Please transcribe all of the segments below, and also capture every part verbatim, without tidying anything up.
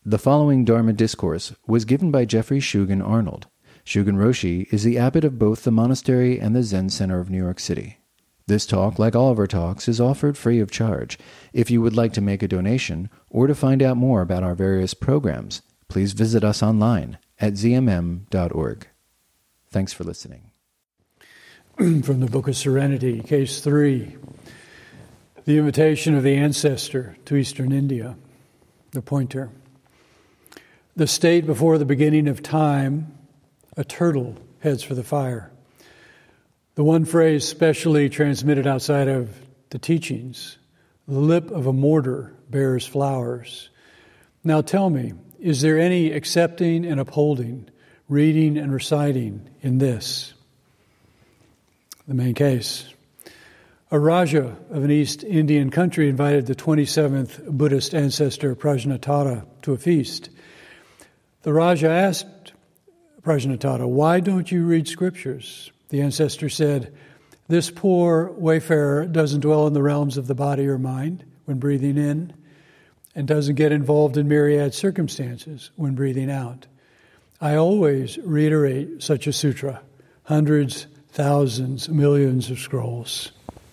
The following Dharma discourse was given by Jeffrey Shugen Arnold. Shugen Roshi is the abbot of both the monastery and the Zen Center of New York City. This talk, like all of our talks, is offered free of charge. If you would like to make a donation or to find out more about our various programs, please visit us online at z m m dot org. Thanks for listening. From the Book of Serenity, Case three, The Invitation of the Ancestor to Eastern India, the pointer. The state before the beginning of time, a turtle heads for the fire. The one phrase specially transmitted outside of the teachings, the lip of a mortar bears flowers. Now tell me, is there any accepting and upholding, reading and reciting in this? The main case. A Raja of an East Indian country invited the twenty-seventh Buddhist ancestor Prajnatara to a feast. The Raja asked Prajnatara, "Why don't you read scriptures?" The ancestor said, "This poor wayfarer doesn't dwell in the realms of the body or mind when breathing in, and doesn't get involved in myriad circumstances when breathing out. I always reiterate such a sutra, hundreds, thousands, millions of scrolls."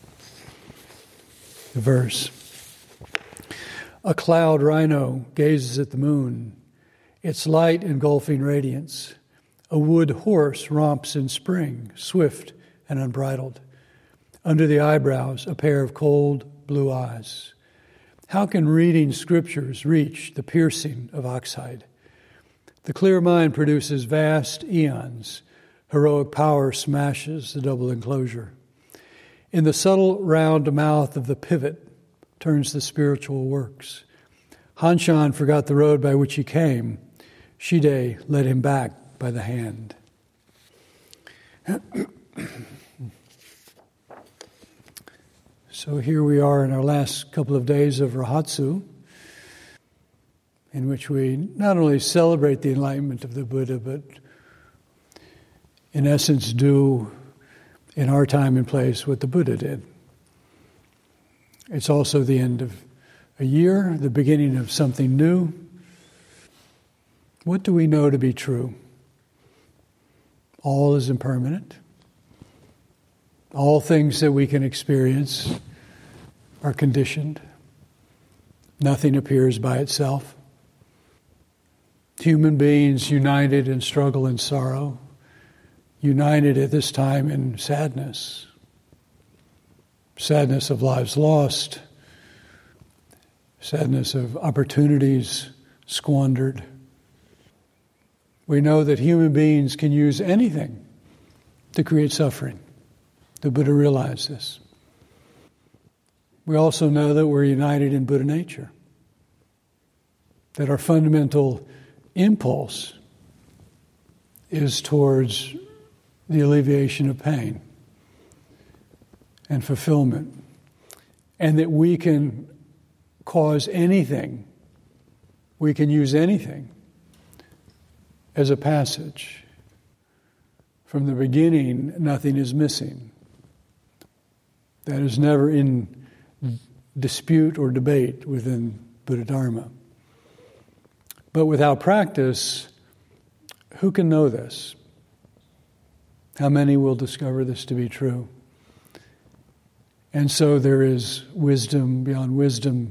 The verse. A cloud rhino gazes at the moon, its light engulfing radiance. A wood horse romps in spring, swift and unbridled. Under the eyebrows, a pair of cold blue eyes. How can reading scriptures reach the piercing of oxhide? The clear mind produces vast eons. Heroic power smashes the double enclosure. In the subtle round mouth of the pivot turns the spiritual works. Hanshan forgot the road by which he came. Shide led him back by the hand. So here we are in our last couple of days of Rahatsu, in which we not only celebrate the enlightenment of the Buddha, but in essence do in our time and place what the Buddha did. It's also the end of a year, the beginning of something new. What do we know to be true? All is impermanent. All things that we can experience are conditioned. Nothing appears by itself. Human beings united in struggle and sorrow, united at this time in sadness. Sadness of lives lost, sadness of opportunities squandered. We know that human beings can use anything to create suffering. The Buddha realized this. We also know that we're united in Buddha nature, that our fundamental impulse is towards the alleviation of pain and fulfillment, and that we can cause anything, we can use anything as a passage. From the beginning, nothing is missing. That is never in dispute or debate within Buddha Dharma. But without practice, who can know this? How many will discover this to be true? And so there is wisdom beyond wisdom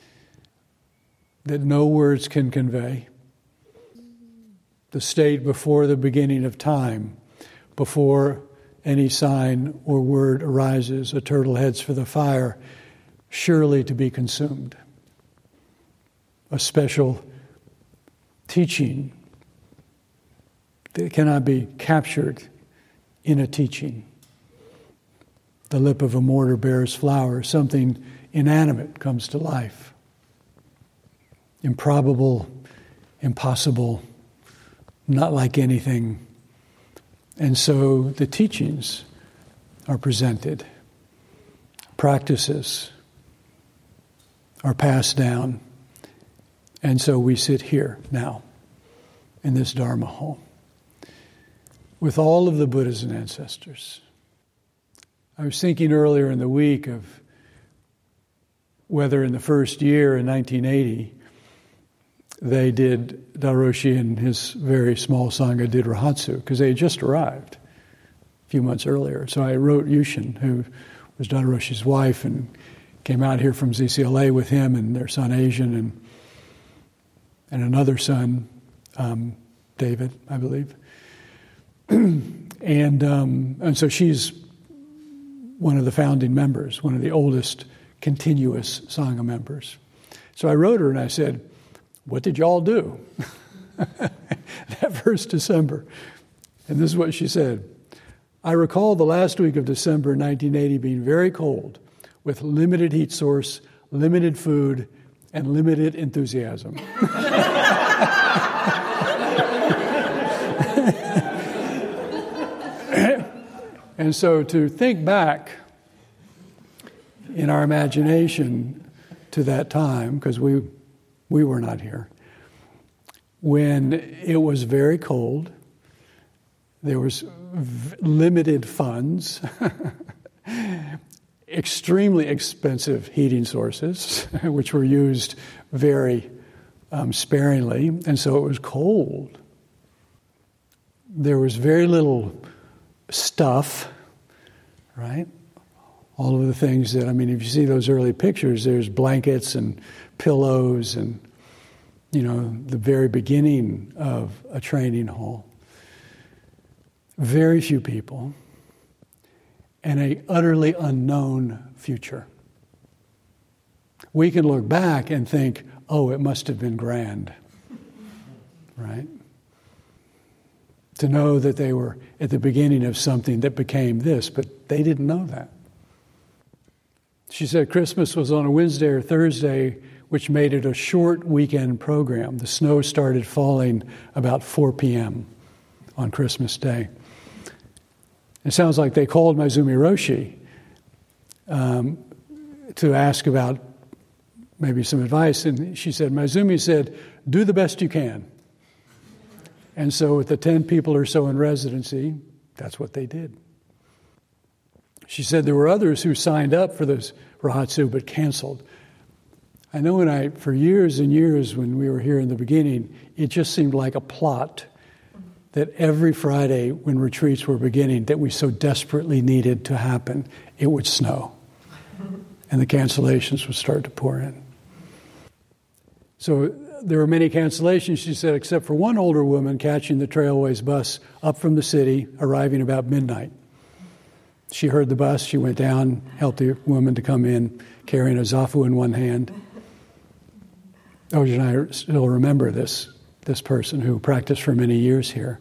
that no words can convey. The state before the beginning of time, before any sign or word arises, a turtle heads for the fire, surely to be consumed. A special teaching that cannot be captured in a teaching. The lip of a mortar bears flowers. Something inanimate comes to life. Improbable, impossible, not like anything. And so the teachings are presented. Practices are passed down. And so we sit here now in this Dharma hall with all of the Buddhas and ancestors. I was thinking earlier in the week of whether in the first year in nineteen eighty they did, Daroshi and his very small Sangha did Rahatsu, because they had just arrived a few months earlier. So I wrote Yushin, who was Dadaroshi's wife, and came out here from Z C L A with him and their son Asian, and and another son, um, David, I believe. and um, and so she's one of the founding members, one of the oldest continuous Sangha members. So I wrote her and I said, "What did y'all do that first December?" And this is what she said. "I recall the last week of December nineteen eighty being very cold, with limited heat source, limited food, and limited enthusiasm." And so to think back in our imagination to that time, because we we were not here, when it was very cold, there was v- limited funds, extremely expensive heating sources, which were used very um, sparingly, and so it was cold. There was very little stuff, right? All of the things that, I mean, if you see those early pictures, there's blankets and pillows and, you know, the very beginning of a training hall. Very few people, and an utterly unknown future. We can look back and think, oh, it must have been grand, right? To know that they were at the beginning of something that became this, but they didn't know that. She said Christmas was on a Wednesday or Thursday, which made it a short weekend program. The snow started falling about four p.m. on Christmas Day. It sounds like they called Maezumi Roshi um, to ask about maybe some advice, and she said, Maezumi said, "Do the best you can." And so with the ten people or so in residency, that's what they did. She said there were others who signed up for this Rahatsu but canceled. I know when I, for years and years when we were here in the beginning, it just seemed like a plot that every Friday when retreats were beginning that we so desperately needed to happen, it would snow. And the cancellations would start to pour in. So there were many cancellations, she said, except for one older woman catching the Trailways bus up from the city, arriving about midnight. She heard the bus, she went down, helped the woman to come in, carrying a zafu in one hand. Oh, and I still remember this, this person who practiced for many years here.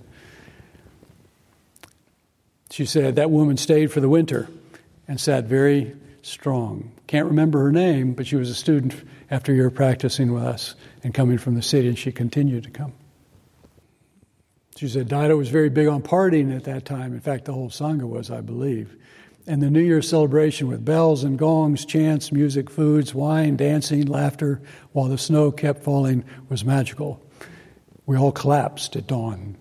She said that woman stayed for the winter and sat very strong. Can't remember her name, but she was a student after a year practicing with us and coming from the city, and she continued to come. She said Daido was very big on partying at that time. In fact, the whole Sangha was, I believe. And the New Year's celebration with bells and gongs, chants, music, foods, wine, dancing, laughter, while the snow kept falling, was magical. We all collapsed at dawn.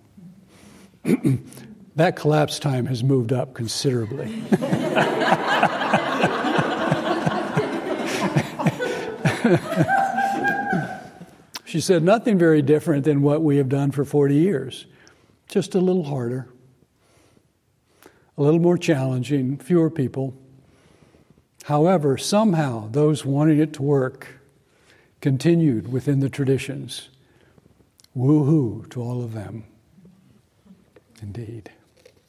That collapse time has moved up considerably. She said, nothing very different than what we have done for forty years. Just a little harder, a little more challenging, fewer people. However, somehow those wanting it to work continued within the traditions. Woo-hoo to all of them. Indeed.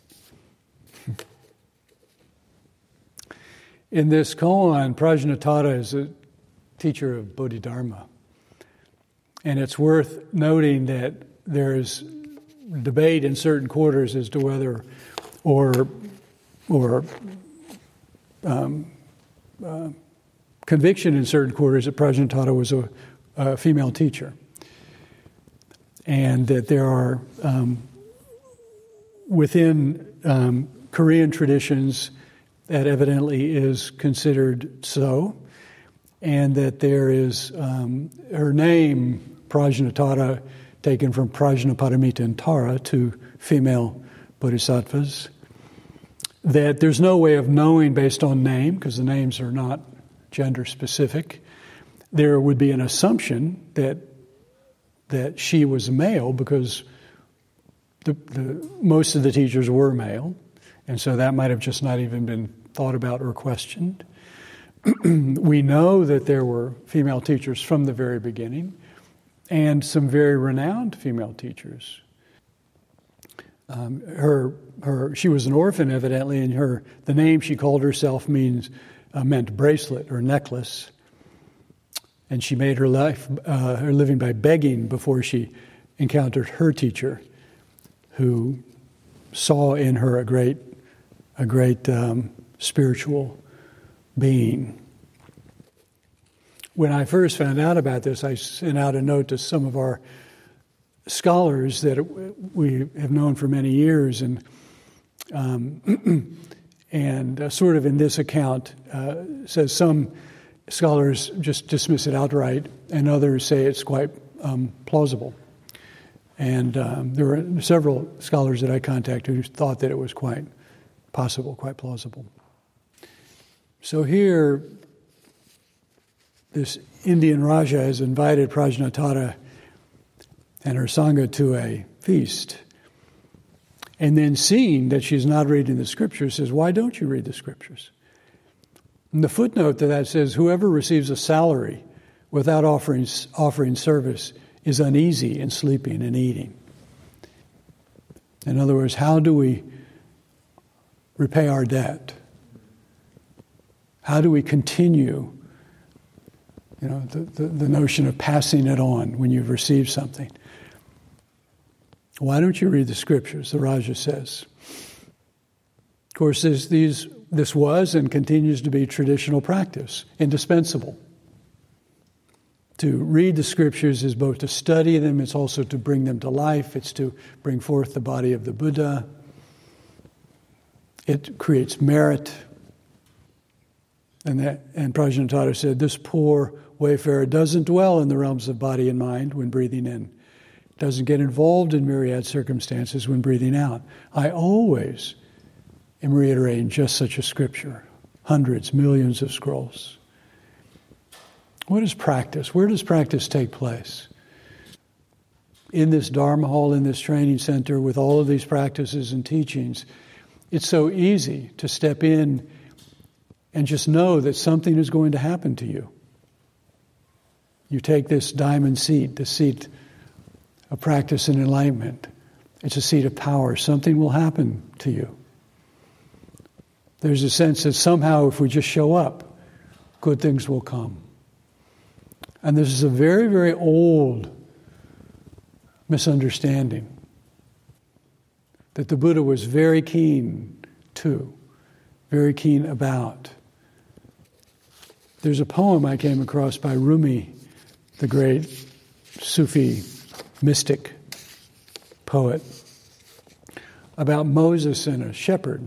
In this koan, Prajnatada is a teacher of Bodhidharma. And it's worth noting that there's debate in certain quarters as to whether, or, or um, uh, conviction in certain quarters that Prajnatada was a, a female teacher. And that there are, um, within um, Korean traditions, that evidently is considered so, and that there is um, her name, Prajnatada, taken from Prajnaparamita and Tara, two female bodhisattvas, that there's no way of knowing based on name, because the names are not gender specific. There would be an assumption that that she was a male because the, the, most of the teachers were male, and so that might have just not even been thought about or questioned. We know that there were female teachers from the very beginning, and some very renowned female teachers. Um, her, her, she was an orphan, evidently, and her the name she called herself means uh, meant bracelet or necklace. And she made her life, uh, her living by begging before she encountered her teacher, who saw in her a great, a great um, spiritual being. When I first found out about this, I sent out a note to some of our scholars that we have known for many years, and um, and uh, sort of in this account uh, says some scholars just dismiss it outright, and others say it's quite um, plausible. And um, there were several scholars that I contacted who thought that it was quite possible, quite plausible. So here, this Indian Raja has invited Prajnatara and her Sangha to a feast. And then seeing that she's not reading the scriptures, says, why don't you read the scriptures? And the footnote to that says, whoever receives a salary without offering, offering service is uneasy in sleeping and eating. In other words, how do we repay our debt? How do we continue, you know, the, the, the notion of passing it on when you've received something? Why don't you read the scriptures, the Raja says. Of course, this, these, this was and continues to be traditional practice, indispensable. To read the scriptures is both to study them, it's also to bring them to life, it's to bring forth the body of the Buddha. It creates merit. And, that, and Prajnatara said, this poor wayfarer doesn't dwell in the realms of body and mind when breathing in. Doesn't get involved in myriad circumstances when breathing out. I always am reiterating just such a scripture. Hundreds, millions of scrolls. What is practice? Where does practice take place? In this Dharma hall, in this training center, with all of these practices and teachings, it's so easy to step in and just know that something is going to happen to you. You take this diamond seat, the seat of practice and enlightenment. It's a seat of power. Something will happen to you. There's a sense that somehow if we just show up, good things will come. And this is a very, very old misunderstanding that the Buddha was very keen to, very keen about. There's a poem I came across by Rumi, the great Sufi mystic poet, about Moses and a shepherd.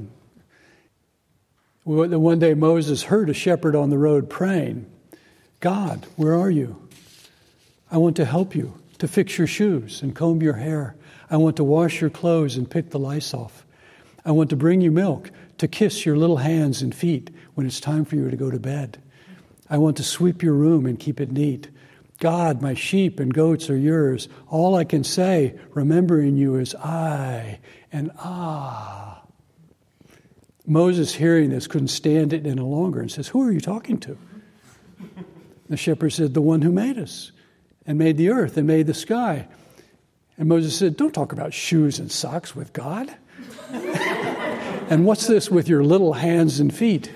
One day Moses heard a shepherd on the road praying, God, where are you? I want to help you to fix your shoes and comb your hair. I want to wash your clothes and pick the lice off. I want to bring you milk to kiss your little hands and feet when it's time for you to go to bed. I want to sweep your room and keep it neat. God, my sheep and goats are yours. All I can say, remembering you, is I and ah. Moses, hearing this, couldn't stand it any longer and says, who are you talking to? The shepherd said, the one who made us and made the earth and made the sky. And Moses said, don't talk about shoes and socks with God. And what's this with your little hands and feet?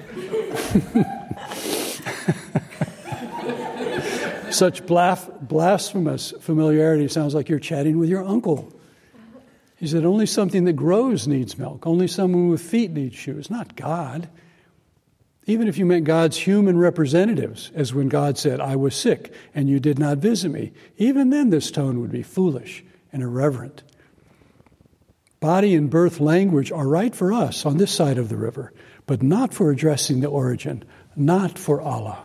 Such blasphemous familiarity sounds like you're chatting with your uncle. He said, only something that grows needs milk. Only someone with feet needs shoes, not God. Even if you meant God's human representatives, as when God said, I was sick and you did not visit me, even then this tone would be foolish and irreverent. Body and birth language are right for us on this side of the river, but not for addressing the origin, not for Allah.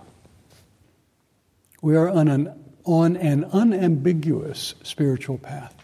We are on an, on an unambiguous spiritual path.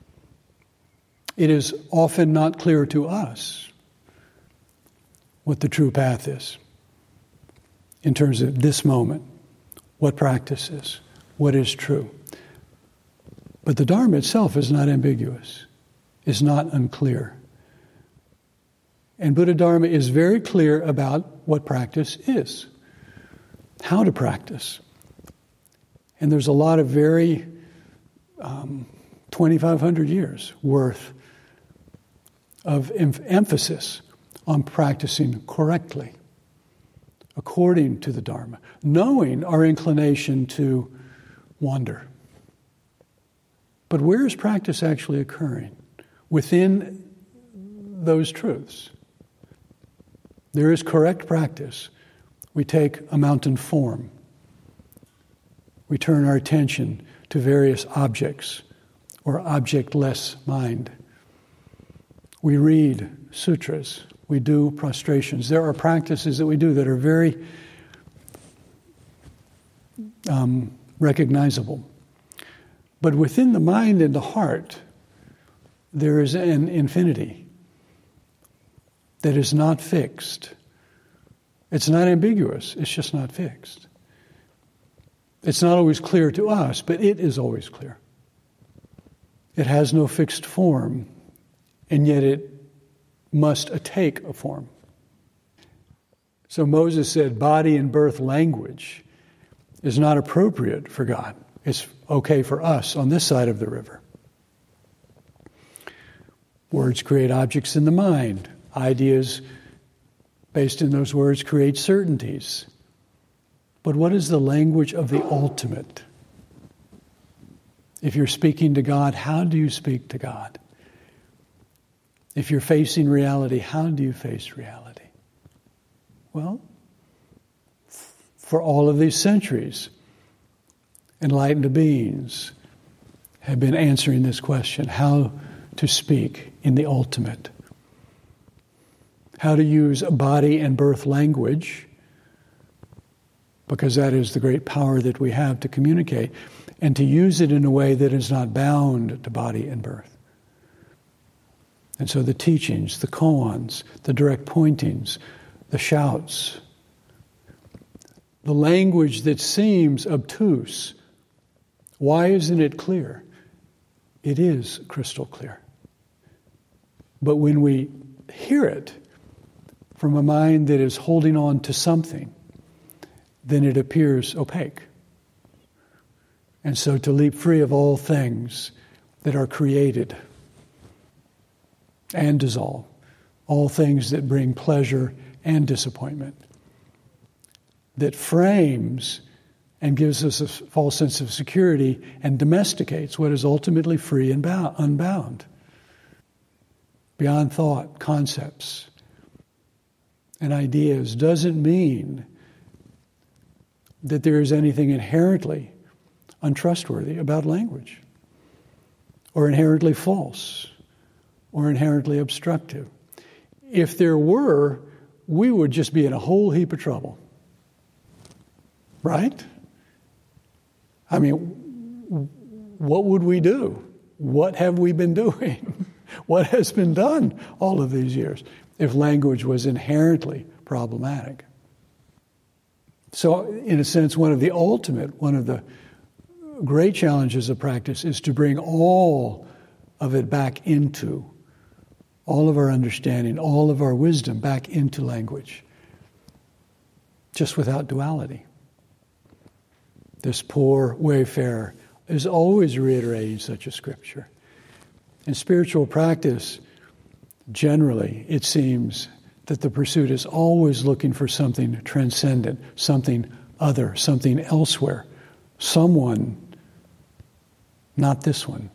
It is often not clear to us what the true path is in terms of this moment, what practice is, what is true. But the Dharma itself is not ambiguous, is not unclear. And Buddha Dharma is very clear about what practice is, how to practice. And there's a lot of very um, twenty-five hundred years worth of em- emphasis on practicing correctly, according to the Dharma, knowing our inclination to wander. But where is practice actually occurring? Within those truths. There is correct practice. We take a mountain form. We turn our attention to various objects or objectless mind. We read sutras. We do prostrations. There are practices that we do that are very um, recognizable. But within the mind and the heart, there is an infinity that is not fixed. It's not ambiguous. It's just not fixed. It's not always clear to us, but it is always clear. It has no fixed form, and yet it must take a form. So Moses said, body and birth language is not appropriate for God. It's okay for us on this side of the river. Words create objects in the mind. Ideas based in those words create certainties. But what is the language of the ultimate? If you're speaking to God, how do you speak to God? If you're facing reality, how do you face reality? Well, for all of these centuries, enlightened beings have been answering this question, how to speak in the ultimate. How to use body and birth language, because that is the great power that we have to communicate, and to use it in a way that is not bound to body and birth. And so the teachings, the koans, the direct pointings, the shouts, the language that seems obtuse, why isn't it clear? It is crystal clear. But when we hear it from a mind that is holding on to something, then it appears opaque. And so to leap free of all things that are created and dissolve, all things that bring pleasure and disappointment, that frames and gives us a false sense of security and domesticates what is ultimately free and bound, unbound, beyond thought, concepts, and ideas, doesn't mean that there is anything inherently untrustworthy about language, or inherently false, or inherently obstructive. If there were, we would just be in a whole heap of trouble. Right? I mean, what would we do? What have we been doing? What has been done all of these years if language was inherently problematic? So, in a sense, one of the ultimate, one of the great challenges of practice is to bring all of it back into, all of our understanding, all of our wisdom back into language, just without duality. This poor wayfarer is always reiterating such a scripture. In spiritual practice, generally, it seems that the pursuit is always looking for something transcendent, something other, something elsewhere, someone, not this one.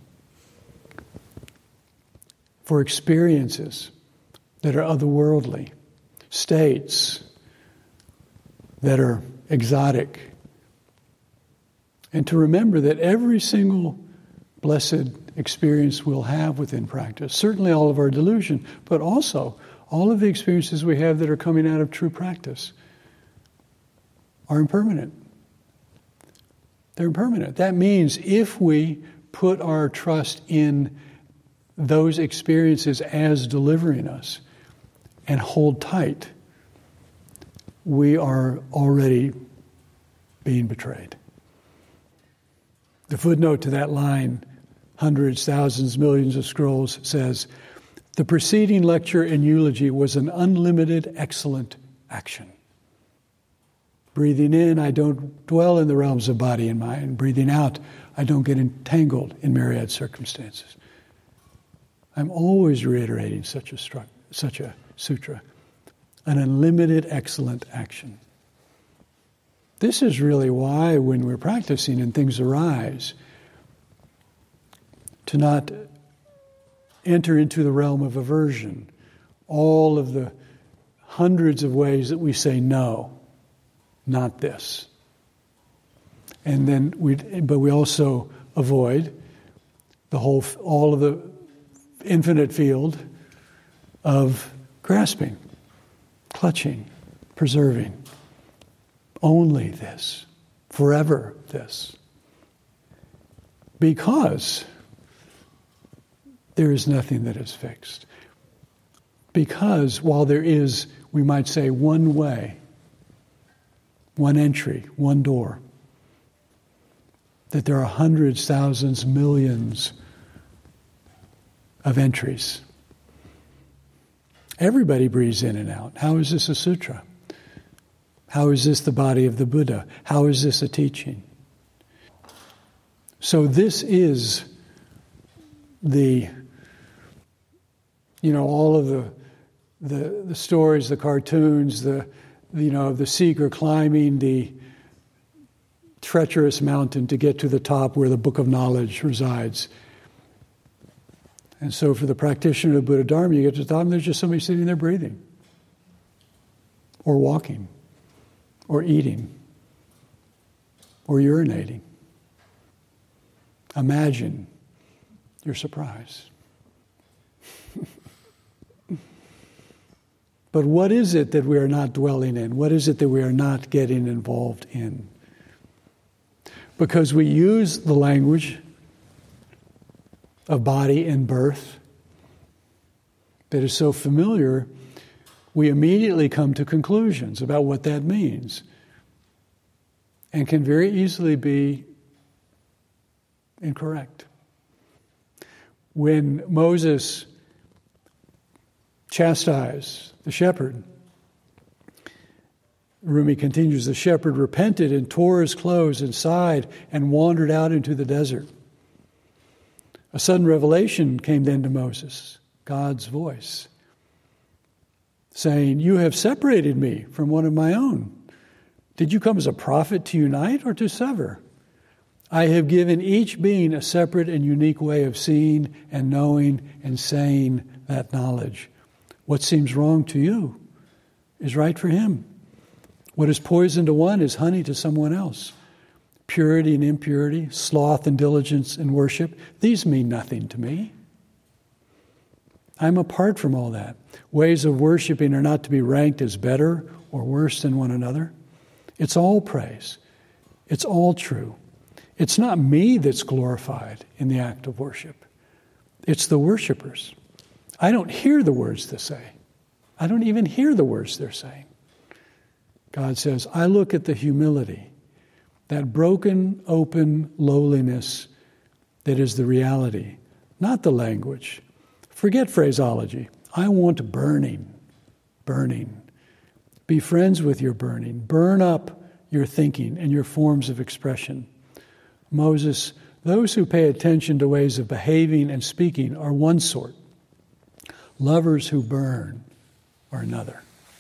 For experiences that are otherworldly, states that are exotic, and to remember that every single blessed experience we'll have within practice, certainly all of our delusion, but also all of the experiences we have that are coming out of true practice, are impermanent. They're impermanent. That means if we put our trust in those experiences as delivering us and hold tight, we are already being betrayed. The footnote to that line hundreds, thousands, millions of scrolls, says, the preceding lecture and eulogy was an unlimited, excellent action. Breathing in, I don't dwell in the realms of body and mind. Breathing out, I don't get entangled in myriad circumstances. I'm always reiterating such a stru- such a sutra. An unlimited, excellent action. This is really why when we're practicing and things arise, to not enter into the realm of aversion, all of the hundreds of ways that we say no, not this. And then we, but we also avoid the whole, all of the infinite field of grasping, clutching, preserving. Only this, forever this. Because there is nothing that is fixed. Because while there is, we might say, one way, one entry, one door, that there are hundreds, thousands, millions of entries. Everybody breathes in and out. How is this a sutra? How is this the body of the Buddha? How is this a teaching? So this is the, you know, all of the the, the stories, the cartoons, the, you know, the seeker climbing the treacherous mountain to get to the top where the book of knowledge resides. And so for the practitioner of Buddha Dharma, you get to the top and there's just somebody sitting there breathing, or walking, or eating, or urinating. Imagine your surprise. But what is it that we are not dwelling in? What is it that we are not getting involved in? Because we use the language of body and birth that is so familiar, we immediately come to conclusions about what that means, and can very easily be incorrect. When Moses chastised the shepherd, Rumi continues, the shepherd repented and tore his clothes and sighed and wandered out into the desert. A sudden revelation came then to Moses, God's voice, saying, you have separated me from one of my own. Did you come as a prophet to unite or to sever? I have given each being a separate and unique way of seeing and knowing and saying that knowledge. What seems wrong to you is right for him. What is poison to one is honey to someone else. Purity and impurity, sloth and diligence and worship, these mean nothing to me. I'm apart from all that. Ways of worshiping are not to be ranked as better or worse than one another. It's all praise. It's all true. It's not me that's glorified in the act of worship. It's the worshipers. I don't hear the words they say. I don't even hear the words they're saying. God says, I look at the humility, that broken, open lowliness that is the reality, not the language. Forget phraseology. I want burning, burning. Be friends with your burning. Burn up your thinking and your forms of expression. Moses, those who pay attention to ways of behaving and speaking are one sort. Lovers who burn are another.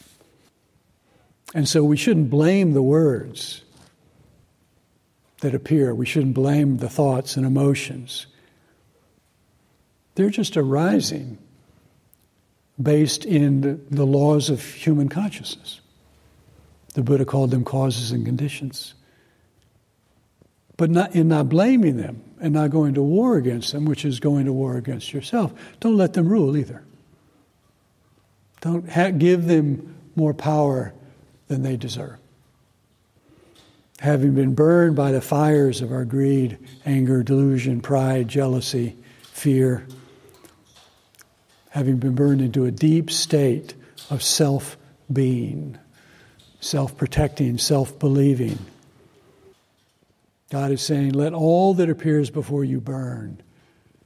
And so we shouldn't blame the words that appear. We shouldn't blame the thoughts and emotions. They're just arising based in the, the laws of human consciousness. The Buddha called them causes and conditions. But not in not blaming them and not going to war against them, which is going to war against yourself, don't let them rule either. Don't ha- give them more power than they deserve. Having been burned by the fires of our greed, anger, delusion, pride, jealousy, fear, having been burned into a deep state of self-being, self-protecting, self-believing, God is saying, let all that appears before you burn.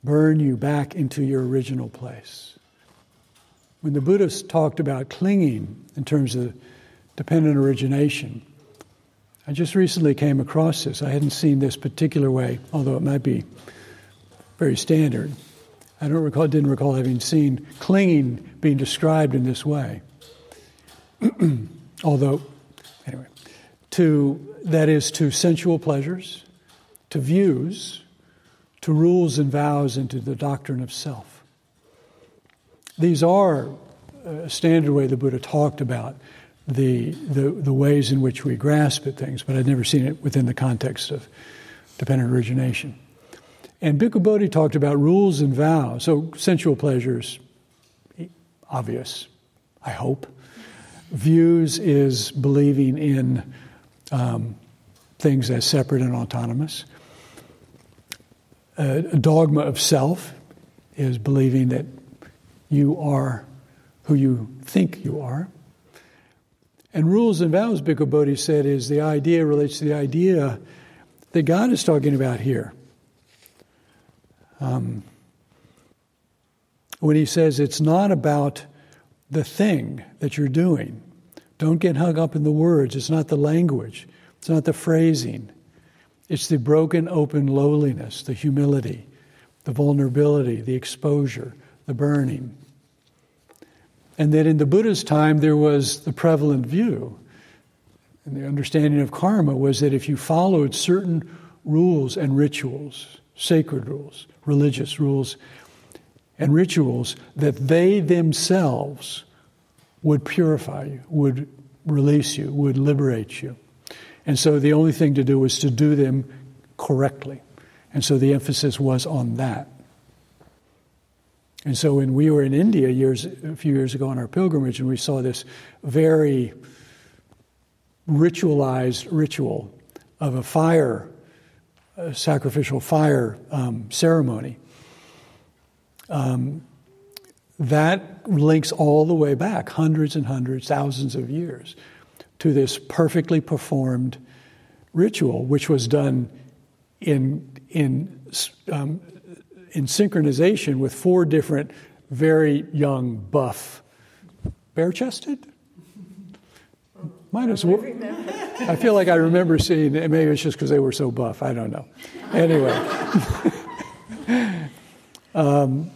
burn you back into your original place. When the Buddhists talked about clinging in terms of dependent origination, I just recently came across this. I hadn't seen this particular way, although it might be very standard. I don't recall, didn't recall having seen clinging being described in this way. Although, anyway, to, that is to sensual pleasures, to views, to rules and vows, and to the doctrine of self. These are a standard way the Buddha talked about the, the, the ways in which we grasp at things, but I'd never seen it within the context of dependent origination. And Bhikkhu Bodhi talked about rules and vows. So sensual pleasures, obvious, I hope. Views is believing in um, things as separate and autonomous. A, a dogma of self is believing that you are who you think you are. And rules and vows, Bhikkhu Bodhi said, is the idea, relates to the idea that God is talking about here. Um, when he says it's not about the thing that you're doing. Don't get hung up in the words. It's not the language. It's not the phrasing. It's the broken, open lowliness, the humility, the vulnerability, the exposure, the burning. And that in the Buddha's time, there was the prevalent view. And the understanding of karma was that if you followed certain rules and rituals, sacred rules, religious rules and rituals, that they themselves would purify you, would release you, would liberate you. And so the only thing to do was to do them correctly. And so the emphasis was on that. And so when we were in India years, a few years ago on our pilgrimage, and we saw this very ritualized ritual of a fire, a sacrificial fire um, ceremony, um, that links all the way back, hundreds and hundreds, thousands of years, to this perfectly performed ritual, which was done in in um, in synchronization with four different, very young, buff, bare-chested. Might as well. I feel like I remember seeing. Maybe it's just because they were so buff. I don't know. Anyway. um,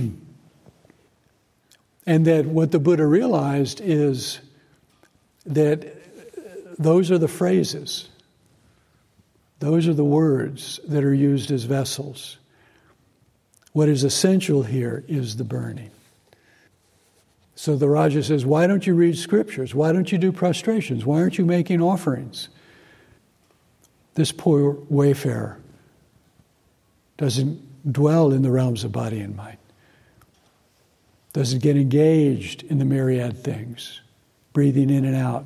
And that what the Buddha realized is that those are the phrases, those are the words that are used as vessels. What is essential here is the burning. So the Raja says, why don't you read scriptures? Why don't you do prostrations? Why aren't you making offerings? This poor wayfarer doesn't dwell in the realms of body and mind. Doesn't get engaged in the myriad things, breathing in and out.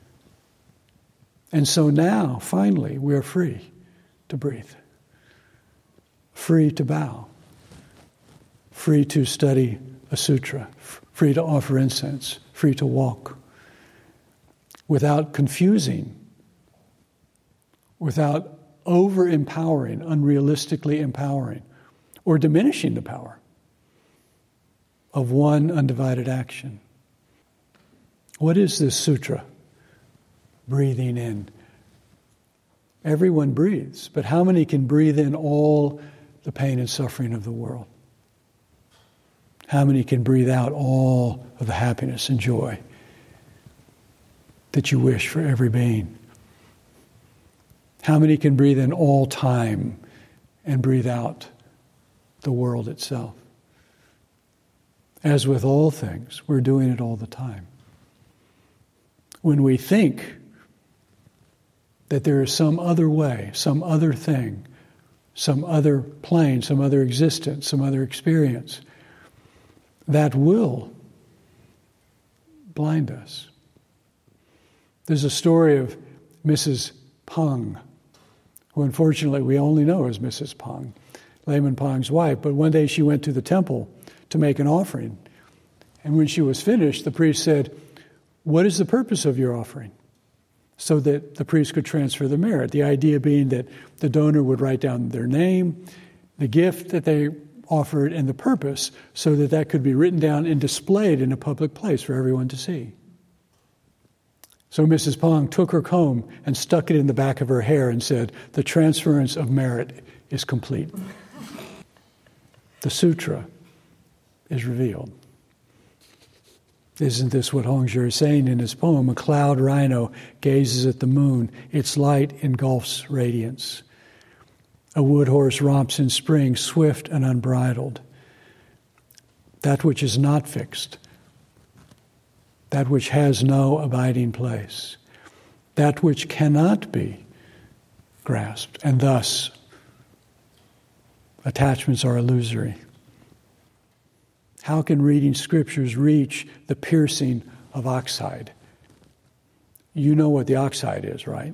And so now, finally, we're free to breathe, free to bow, free to study a sutra, free to offer incense, free to walk, without confusing, without over-empowering, unrealistically empowering, or diminishing the power of one undivided action. What is this sutra? Breathing in. Everyone breathes, but how many can breathe in all the pain and suffering of the world? How many can breathe out all of the happiness and joy that you wish for every being? How many can breathe in all time and breathe out the world itself? As with all things, we're doing it all the time. When we think that there is some other way, some other thing, some other plane, some other existence, some other experience, that will blind us. There's a story of Missus Pang, who unfortunately we only know as Missus Pang, Layman Pang's wife. But one day she went to the temple to make an offering. And when she was finished, the priest said, "What is the purpose of your offering?" So that the priest could transfer the merit. The idea being that the donor would write down their name, the gift that they offered and the purpose so that that could be written down and displayed in a public place for everyone to see. So Missus Pong took her comb and stuck it in the back of her hair and said, "The transference of merit is complete. The sutra is revealed." Isn't this what Hongzhi is saying in his poem? A cloud rhino gazes at the moon. Its light engulfs radiance. A wood horse romps in spring, swift and unbridled. That which is not fixed, that which has no abiding place, that which cannot be grasped, and thus attachments are illusory. How can reading scriptures reach the piercing of oxide? You know what the oxide is, right?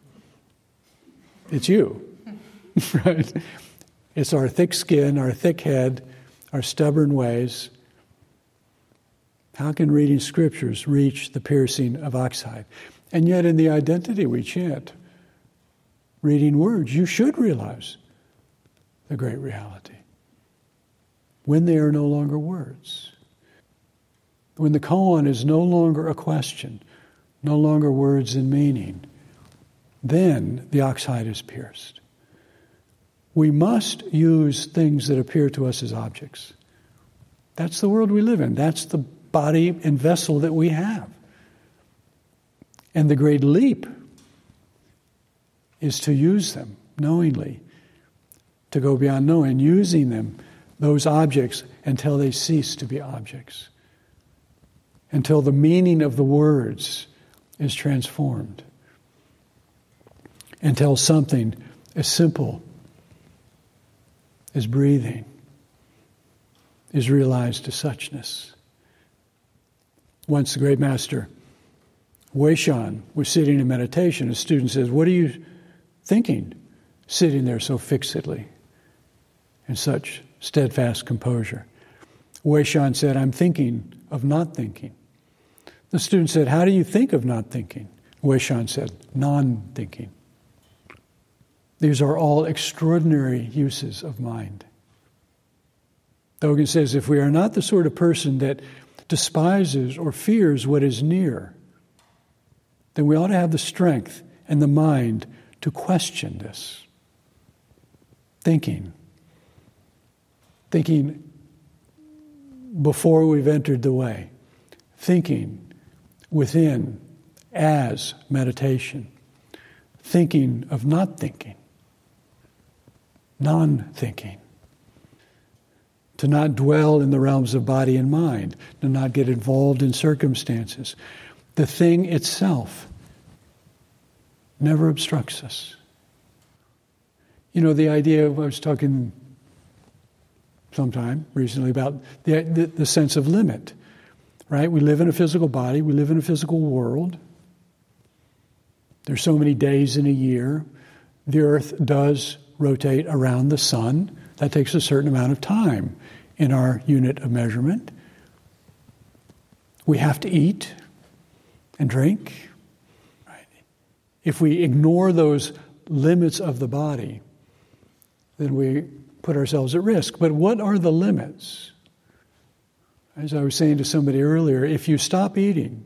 It's you, right? It's our thick skin, our thick head, our stubborn ways. How can reading scriptures reach the piercing of oxide? And yet in the identity we chant, reading words, you should realize the great reality. When they are no longer words, when the koan is no longer a question, no longer words and meaning, then the oxide is pierced. We must use things that appear to us as objects. That's the world we live in. That's the body and vessel that we have. And the great leap is to use them knowingly, to go beyond knowing, using them, those objects, until they cease to be objects, until the meaning of the words is transformed, until something as simple as breathing is realized as suchness. Once the great master Weishan was sitting in meditation. A student says, "What are you thinking, sitting there so fixedly in such steadfast composure?" Weishan said, "I'm thinking of not thinking." The student said, "How do you think of not thinking?" Weishan said, "Non-thinking." These are all extraordinary uses of mind. Dogen says, if we are not the sort of person that despises or fears what is near, then we ought to have the strength and the mind to question this. Thinking. Thinking before we've entered the way. Thinking within as meditation. Thinking of not thinking. Non-thinking. To not dwell in the realms of body and mind. To not get involved in circumstances. The thing itself never obstructs us. You know, the idea of, I was talking sometime recently about the, the, the sense of limit, right? We live in a physical body. We live in a physical world. There's so many days in a year. The earth does rotate around the sun. That takes a certain amount of time in our unit of measurement. We have to eat and drink. Right? If we ignore those limits of the body, then we put ourselves at risk. But what are the limits? As I was saying to somebody earlier, if you stop eating,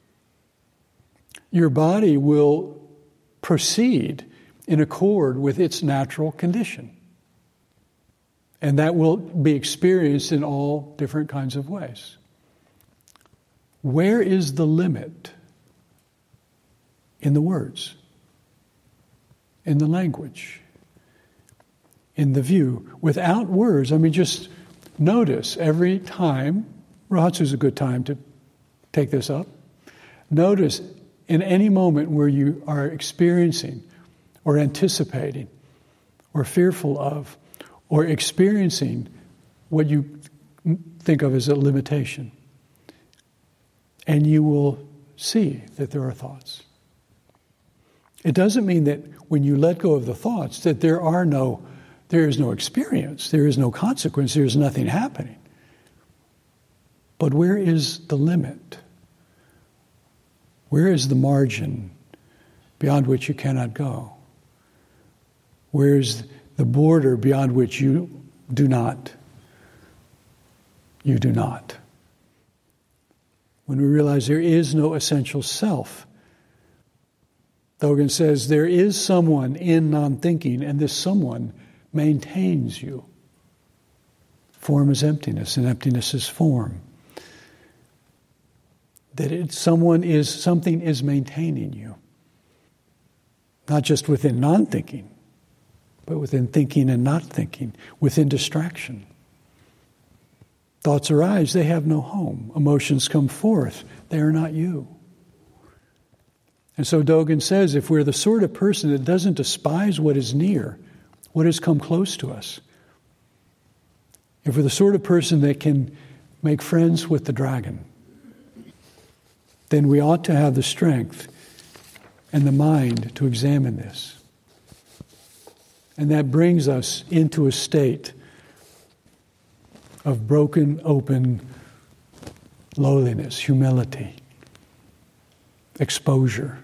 your body will proceed in accord with its natural condition. And that will be experienced in all different kinds of ways. Where is the limit? In the words, in the language, in the view. Without words, I mean, just notice every time, Rohatsu is a good time to take this up. Notice in any moment where you are experiencing or anticipating or fearful of or experiencing what you think of as a limitation. And you will see that there are thoughts. It doesn't mean that when you let go of the thoughts that there are no, there is no experience, there is no consequence, there is nothing happening. But where is the limit? Where is the margin beyond which you cannot go? Where is the border beyond which you do not you do not. When we realize there is no essential self, Dogen says there is someone in non-thinking, and this someone maintains you. Form is emptiness, and emptiness is form. That it, someone is, something is maintaining you. Not just within non-thinking, but within thinking and not thinking, within distraction. Thoughts arise, they have no home. Emotions come forth, they are not you. And so Dogen says, if we're the sort of person that doesn't despise what is near, what has come close to us, if we're the sort of person that can make friends with the dragon, then we ought to have the strength and the mind to examine this. And that brings us into a state of broken, open lowliness, humility, exposure.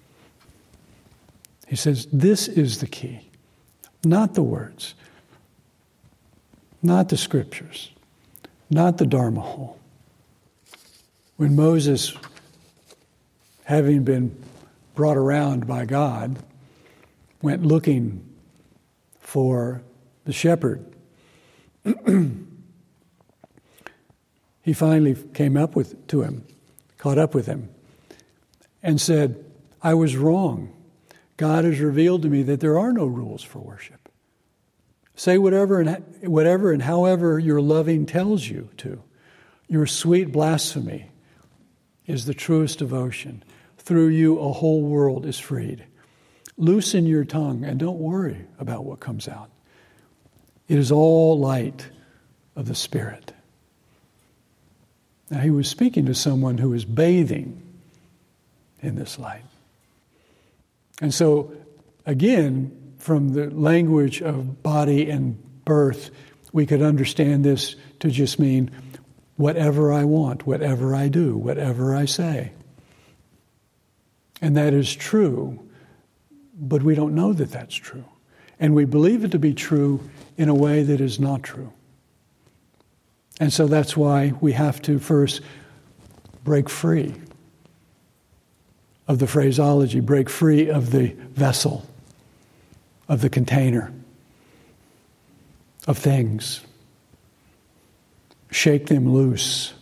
He says, this is the key. Not the words, not the scriptures, not the Dharma hole. When Moses, having been brought around by God, went looking for the shepherd, he finally came up with to him, caught up with him, and said, I was wrong. God has revealed to me that there are no rules for worship. Say whatever and whatever and however your loving tells you to. Your sweet blasphemy is the truest devotion. Through you, a whole world is freed. Loosen your tongue and don't worry about what comes out. It is all light of the Spirit. Now, he was speaking to someone who was bathing in this light. And so, again, from the language of body and birth, we could understand this to just mean whatever I want, whatever I do, whatever I say. And that is true, but we don't know that that's true. And we believe it to be true in a way that is not true. And so that's why we have to first break free of the phraseology, break free of the vessel, of the container, of things. Shake them loose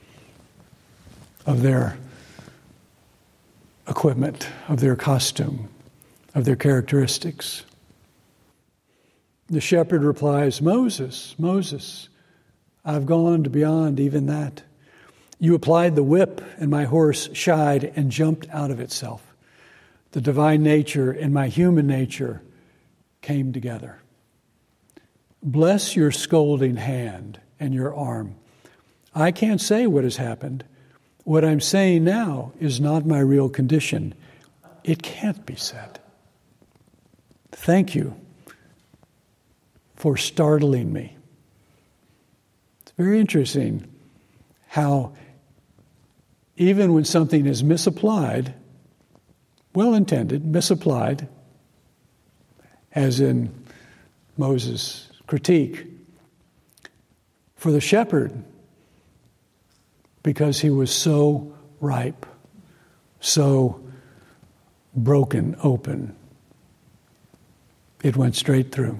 of their equipment, of their costume, of their characteristics. The shepherd replies, Moses, Moses, I've gone beyond even that. You applied the whip, and my horse shied and jumped out of itself. The divine nature and my human nature came together. Bless your scolding hand and your arm. I can't say what has happened. What I'm saying now is not my real condition. It can't be said. Thank you for startling me. It's very interesting how even when something is misapplied, well-intended, misapplied, as in Moses' critique, for the shepherd, because he was so ripe, so broken open, it went straight through.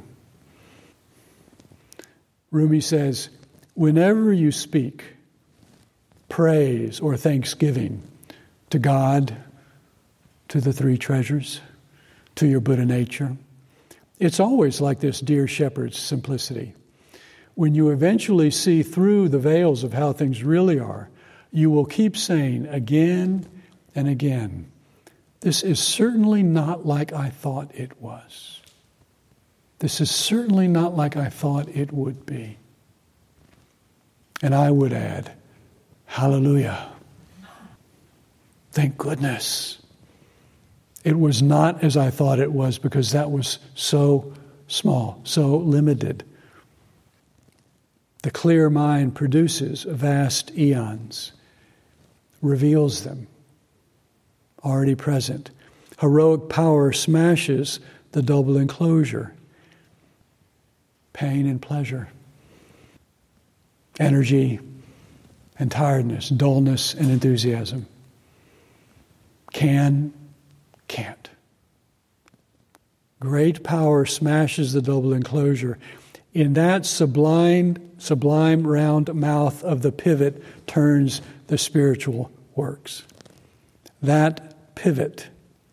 Rumi says, whenever you speak praise or thanksgiving to God, to the three treasures, to your Buddha nature, it's always like this dear shepherd's simplicity. When you eventually see through the veils of how things really are, you will keep saying again and again, this is certainly not like I thought it was. This is certainly not like I thought it would be. And I would add, hallelujah. Thank goodness. It was not as I thought it was, because that was so small, so limited. The clear mind produces vast eons, reveals them, already present. Heroic power smashes the double enclosure. Pain and pleasure. Energy and tiredness, dullness and enthusiasm. Can, can't. Great power smashes the double enclosure. In that sublime, sublime round mouth of the pivot turns the spiritual works. That pivot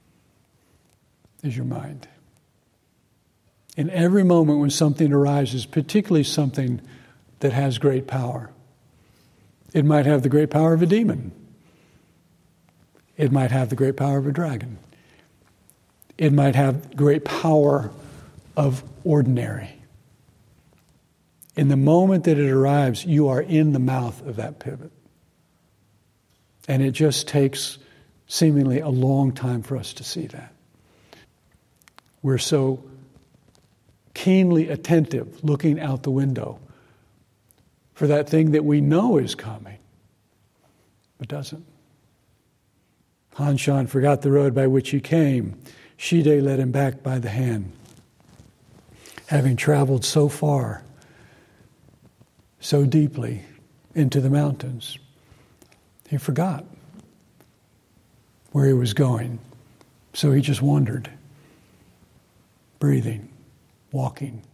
is your mind. In every moment when something arises, particularly something that has great power, it might have the great power of a demon. It might have the great power of a dragon. It might have great power of ordinary. In the moment that it arrives, you are in the mouth of that pivot. And it just takes seemingly a long time for us to see that. We're so keenly attentive, looking out the window for that thing that we know is coming, but doesn't. Han Shan forgot the road by which he came. Shide led him back by the hand. Having traveled so far, so deeply into the mountains, he forgot where he was going. So he just wandered, breathing, walking.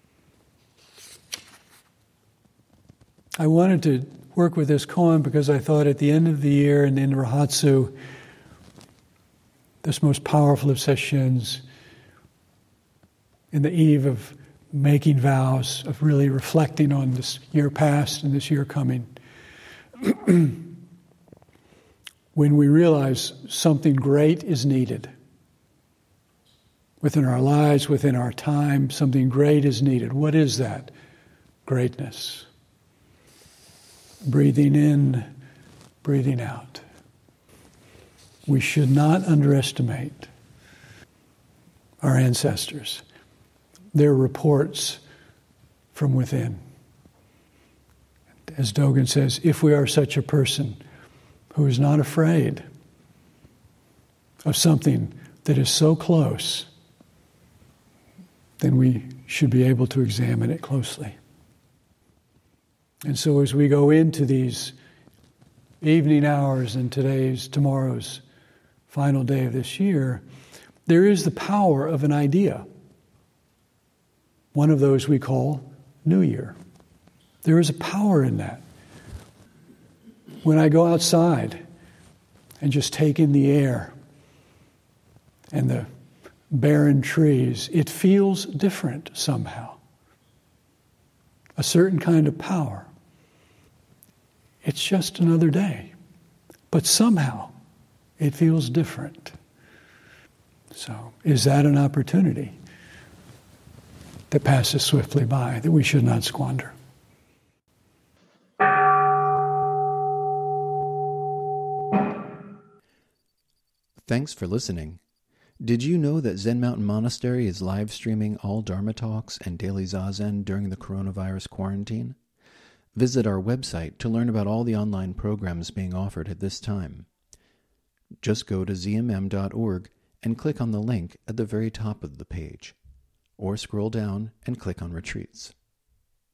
I wanted to work with this koan because I thought at the end of the year and in Rahatsu, this most powerful of sessions, in the eve of making vows, of really reflecting on this year past and this year coming, when we realize something great is needed within our lives, within our time, something great is needed. What is that? Greatness. Breathing in, breathing out. We should not underestimate our ancestors, their reports from within. As Dogen says, if we are such a person who is not afraid of something that is so close, then we should be able to examine it closely. And so as we go into these evening hours and today's, tomorrow's final day of this year, there is the power of an idea. One of those we call New Year. There is a power in that. When I go outside and just take in the air and the barren trees, it feels different somehow. A certain kind of power. It's just another day. But somehow it feels different. So, is that an opportunity that passes swiftly by that we should not squander? Thanks for listening. Did you know that Zen Mountain Monastery is live streaming all Dharma talks and daily Zazen during the coronavirus quarantine? Visit our website to learn about all the online programs being offered at this time. Just go to z m m dot org and click on the link at the very top of the page, or scroll down and click on Retreats.